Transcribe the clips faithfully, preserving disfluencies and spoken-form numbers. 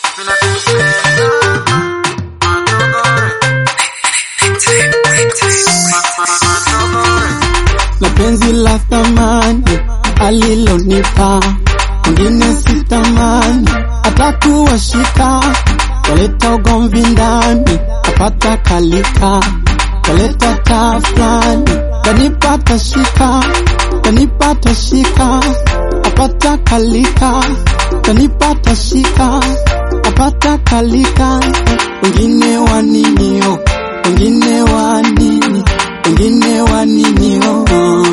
Na penzi la thamani alilonipa mwingine sitamani, atakuwa shika kaleta ugomvi ndani, kapata kalika kaleta tafrani, kanipata shika kanipata shika apata kalika, kanipata shika apata kalika. Wengine waninio wengine wanini wengine waninio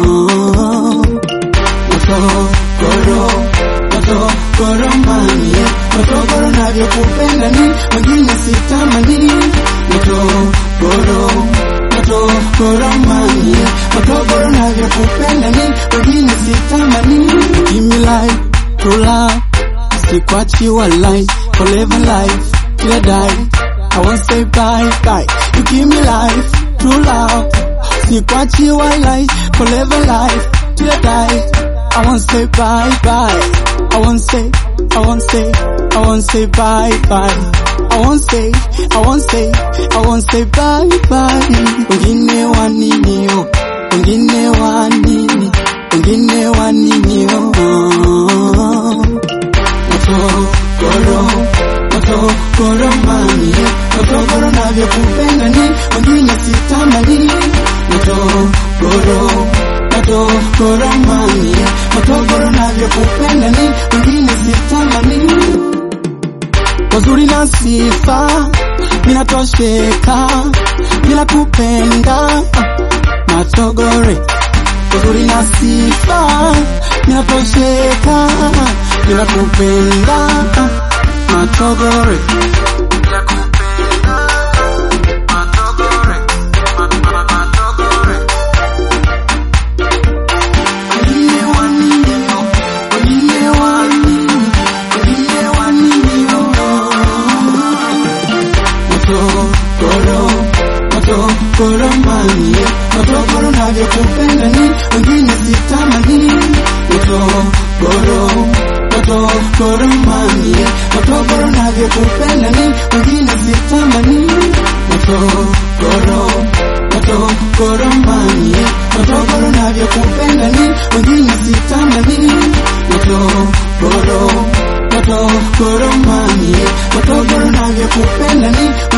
Matogoro, matogoro mani, matogoro navyo kupenda ni wengine sitamani. Matogoro, matogoro mani, matogoro navyo kupenda ni wengine sitamani. Give me life, true love, sikwachi walai, forever life, till I die. I won't say bye bye. You give me life, true love, sikwachi walai, forever life, till I die. I won't say bye bye. I won't say, I won't say, I won't say bye bye. I won't say, I won't say, I won't say bye bye. Wengine waninio, wengine wanini, wengine waninio. Matogoro, matogoro mani, matogoro navyo kupenda ni wengine sitamani. Matogoro, matogoro mani, matogoro navyo kupenda ni wengine sitamani. Wazuri na sifa minatosheka bila kupenda. Matogore, wazuri na sifa minatosheka bila kupenda. Matogore, matogoro mani, matogoro navyo kupenda ni wengine sitamani. Matogoro, matogoro mani, matogoro navyo kupenda ni wengine sitamani. Matogoro, matogoro mani, matogoro navyo kupenda ni wengine sitamani. Matogoro, matogoro mani, matogoro navyo kupenda ni